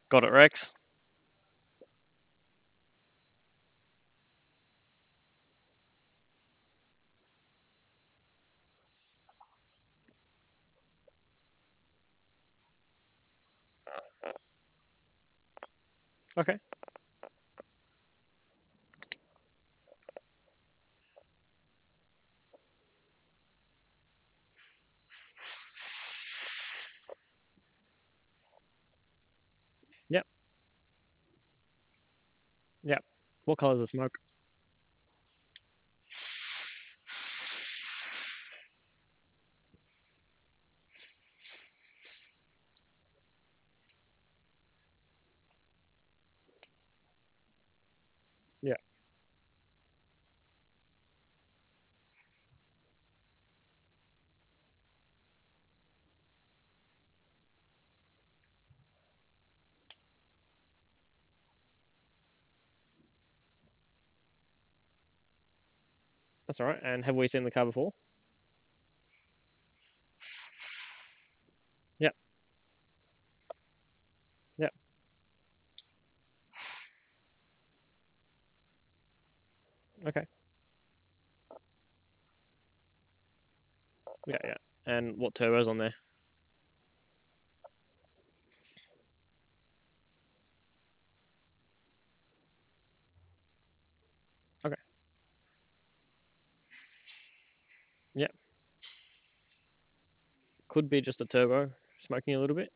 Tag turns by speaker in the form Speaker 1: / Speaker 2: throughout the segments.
Speaker 1: Got it, Rex. Okay. Yep. Yep. What color is the smoke? Yeah. That's all right. And have we seen the car before? Yep. Yep. Okay. Yeah. Yeah. And what turbo's on there? Okay. Yep. Could be just a turbo smoking a little bit.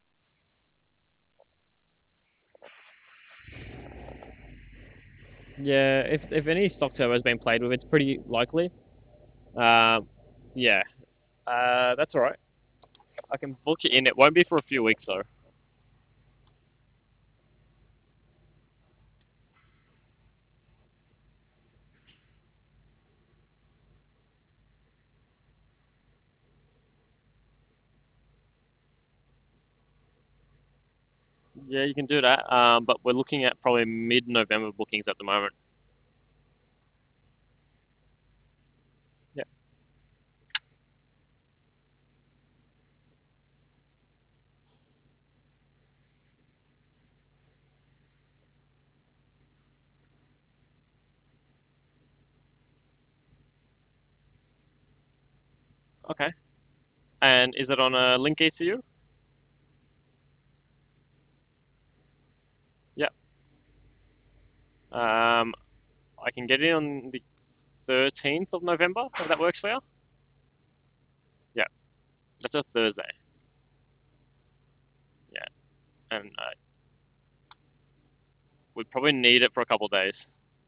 Speaker 1: Yeah. If any stock turbo's been played with, it's pretty likely. Um. Yeah. That's all right. I can book it in. It won't be for a few weeks though. Yeah, you can do that. But we're looking at probably mid-November bookings at the moment. Yeah. Okay. And is it on a Link ECU? Yep. I can get in on the 13th of November, if that works for you. Yeah, that's a Thursday. Yeah, and we'd probably need it for a couple of days.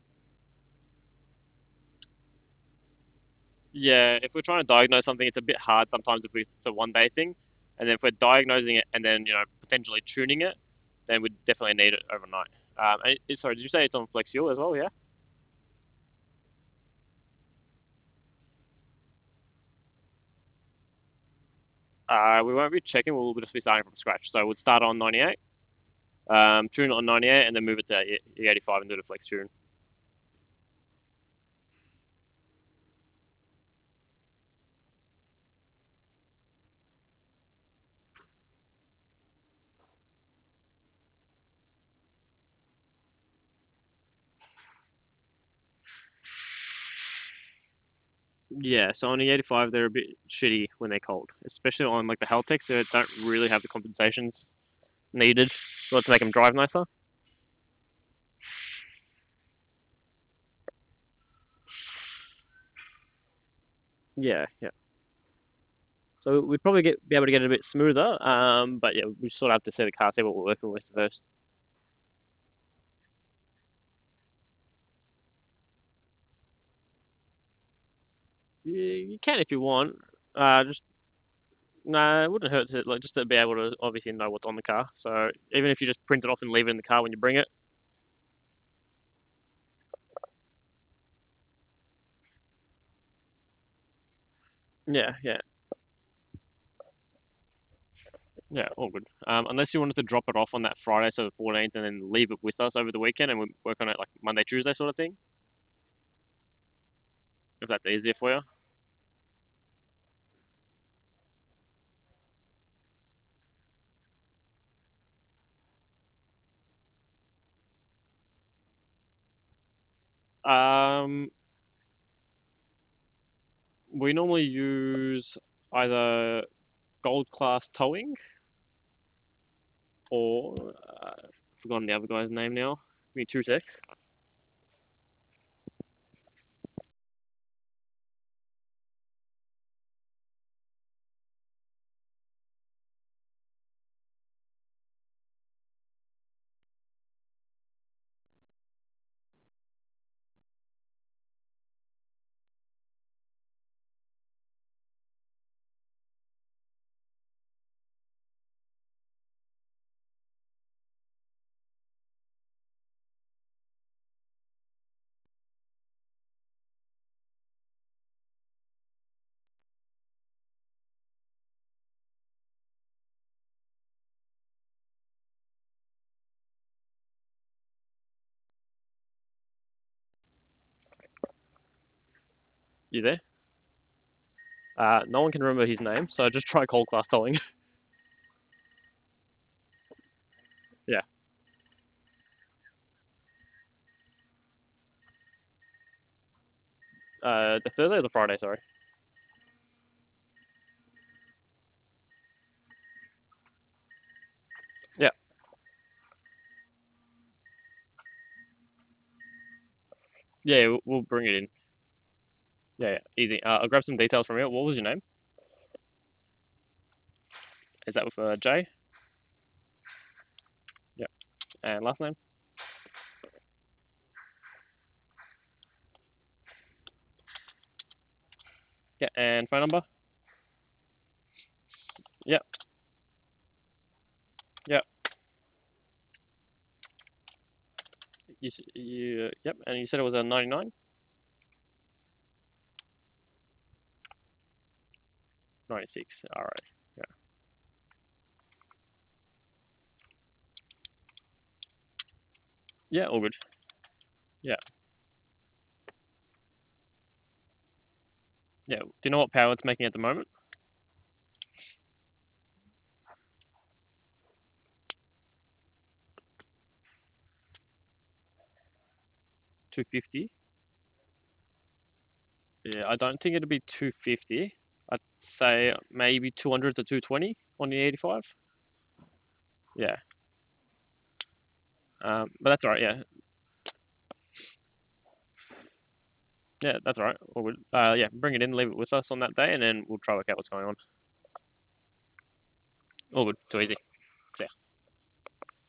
Speaker 1: Yeah, if we're trying to diagnose something, it's a bit hard sometimes if it's a one day thing. And then if we're diagnosing it and then, potentially tuning it, then we'd definitely need it overnight. Sorry, did you say it's on Flex Fuel as well? Yeah. We won't be checking. We'll just be starting from scratch. So we'll start on 98, tune it on 98, and then move it to E85 and do the flex tune. Yeah, so on the 85, they're a bit shitty when they're cold, especially on like the Haltex. They don't really have the compensations needed to make them drive nicer. Yeah, yeah. So we'd probably be able to get it a bit smoother. But yeah, we sort of have to see the car, see what we're working with first. You can if you want. Just No, it wouldn't hurt to like just to be able to obviously know what's on the car. So even if you just print it off and leave it in the car when you bring it. Yeah, yeah. Yeah, all good. Unless you wanted to drop it off on that Friday, so the 14th, and then leave it with us over the weekend, and we work on it like Monday, Tuesday sort of thing. If that's easier for you. We normally use either gold class towing or forgotten the other guy's name now. Give me 2 secs. You there? No one can remember his name, so just try gold class towing. Yeah. The Thursday or the Friday? Sorry. Yeah. Yeah, we'll bring it in. Yeah, yeah, easy. I'll grab some details from you. What was your name? Is that with J? Yeah. And last name? Yeah. And phone number? Yeah. Yeah. Yep. And you said it was a 99? 96. All right. Yeah. Yeah, all good. Yeah. Yeah. Do you know what power it's making at the moment? 250. Yeah, I don't think it'd be 250. I'd say maybe 200 to 220 on the 85. Yeah. But that's all right. Yeah. Yeah, that's all right. All good. Yeah, bring it in, leave it with us on that day, and then we'll try to work out what's going on. All good. Too easy.